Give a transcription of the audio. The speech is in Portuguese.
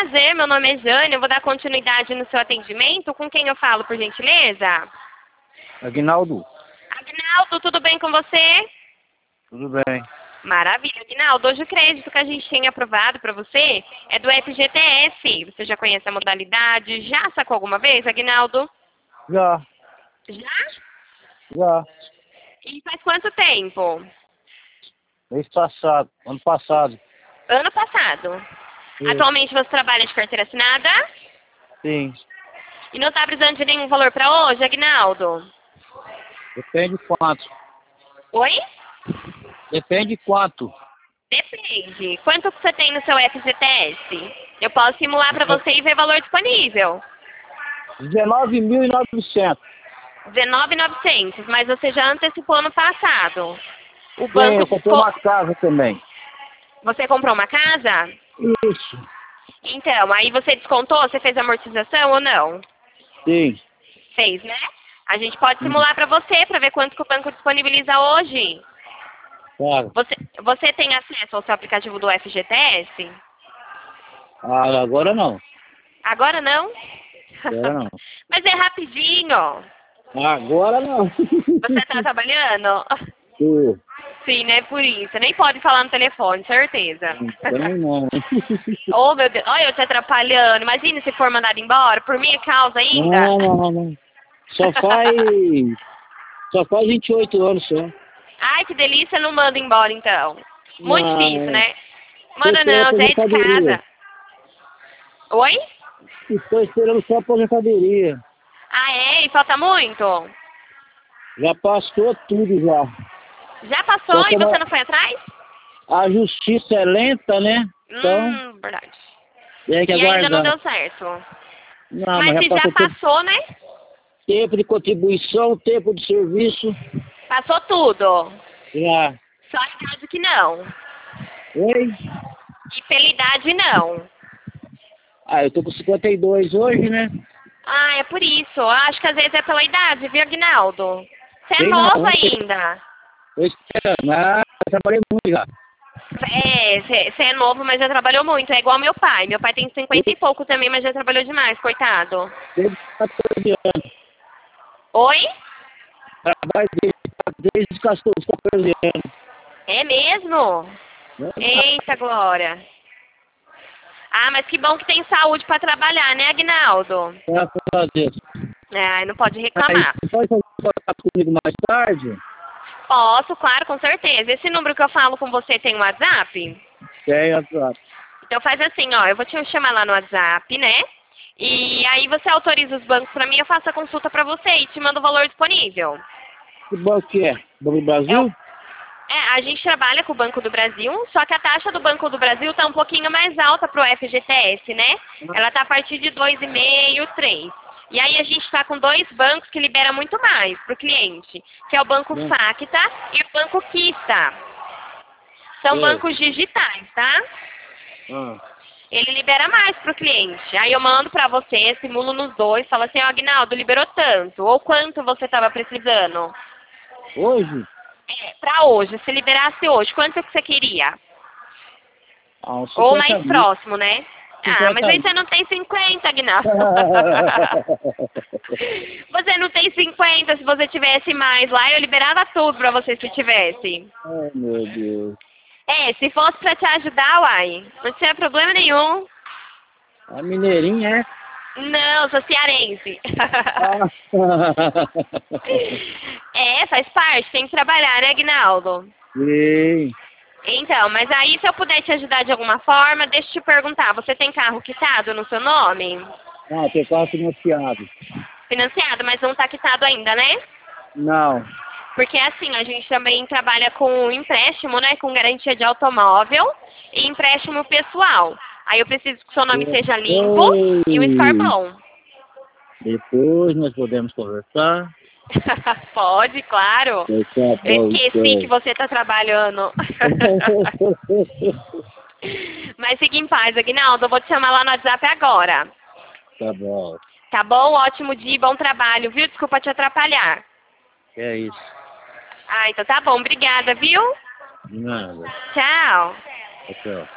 prazer, meu nome é Jane, eu vou dar continuidade no seu atendimento. Com quem eu falo, por gentileza? Aguinaldo, Agnaldo, tudo bem com você? tudo bem? Maravilha, Agnaldo. Hoje o crédito que a gente tem aprovado para você é do FGTS. Você já conhece a modalidade? Já sacou alguma vez, Agnaldo? Já, Já? já. E faz quanto tempo? Mês passado, ano passado. Ano passado. Isso. Atualmente você trabalha de carteira assinada? Sim, E não está precisando de nenhum valor para hoje, Agnaldo? depende quanto. Oi? Depende quanto. Depende. Quanto que você tem no seu FGTS? Eu posso simular para você e ver valor disponível. 19.900. 19.900, mas você já antecipou no passado. O Sim, banco eu comprei uma casa também. Você comprou uma casa? Isso. Então, aí você descontou? Você fez amortização ou não? Sim. Fez, né? A gente pode simular para você, para ver quanto que o banco disponibiliza hoje. Claro. Você tem acesso ao seu aplicativo do FGTS? Ah, agora não. Agora não? Agora não. Mas é rapidinho. Agora não. Você está trabalhando? Sim. Sim, né? Por isso. Nem pode falar no telefone, certeza. Também não. Oh, meu Deus. Olha eu te atrapalhando. Imagina se for mandado embora. Por minha causa ainda. Não. Só faz 28 anos só. Ai, que delícia. Não manda embora, então. Muito difícil, Não, né? Manda estou não. Já é de aposentadoria. casa. Oi? Estou esperando só aposentadoria. Ah, é? E falta muito? Já passou tudo já. Já passou Só que e você não foi atrás? a justiça é lenta, né? Então, Verdade. tem que E ainda não aguardar. deu certo. Não, Mas mas se já já passou tudo. passou, né? Tempo de contribuição, tempo de serviço. Passou tudo. Já. Só a idade que não. Oi? E pela idade, não. Ah, eu tô com 52 hoje, né? Ah, é por isso. Acho que às vezes é pela idade, viu, Aguinaldo? Você é Sei não. novo ainda. Tô esperando. Ah, eu trabalhei muito já. É, você é novo, mas já trabalhou muito. É igual meu pai. Meu pai tem 50 e pouco também, mas já trabalhou demais, coitado. Desde 14 anos. Oi? Trabalho desde os 14 anos. É mesmo? Eita, Glória. Ah, mas que bom que tem saúde para trabalhar, né, Aguinaldo? Graças a Deus. É, não pode Aí, reclamar. você pode fazer contato comigo mais tarde? Posso, claro, com certeza. Esse número que eu falo com você tem um WhatsApp? Tem, WhatsApp. Então faz assim, ó, eu vou te chamar lá no WhatsApp, né? E aí você autoriza os bancos para mim, eu faço a consulta para você e te mando o valor disponível. Que banco que é? Banco do É, Brasil? a gente trabalha com o Banco do Brasil, só que a taxa do Banco do Brasil está um pouquinho mais alta para o FGTS, né? Ela está a partir de 2,5, 3. E aí a gente está com dois bancos que liberam muito mais para o cliente, que é o Banco Facta e o Banco Quista. São bancos digitais, tá? Ah. Ele libera mais para o cliente. Aí eu mando para você, simulo nos dois, falo assim, ó, Aguinaldo, liberou tanto. Ou quanto você estava precisando? Hoje? É, para hoje, se liberasse hoje, quanto que você queria? Ah, uns Ou 50 mais mil. próximo, né? Ah, mas 50 aí mil. você não tem 50, Aguinaldo. Você não tem 50, se você tivesse mais lá, eu liberava tudo para você se tivesse. Ai, meu Deus. É, se fosse para te ajudar, uai, não tinha problema nenhum. A mineirinha, é? Não, sou cearense. Ah. É, faz parte, tem que trabalhar, né, Aguinaldo? Sim. Então, mas aí se eu puder te ajudar de alguma forma, deixa eu te perguntar, você tem carro quitado no seu nome? Ah, tem carro financiado. Financiado, mas não está quitado ainda, né? Não. Porque assim, a gente também trabalha com empréstimo, né, com garantia de automóvel e empréstimo pessoal. Aí eu preciso que o seu nome seja limpo e um score bom. Depois nós podemos conversar. Pode, claro. Tá Eu bom, esqueci que você está trabalhando. Mas fique em paz, Aguinaldo. Eu vou te chamar lá no WhatsApp agora. Tá bom. Tá bom? Ótimo dia e bom trabalho, viu? Desculpa te atrapalhar. É isso. Ah, então tá bom. Obrigada, viu? De nada. Tchau. Tchau.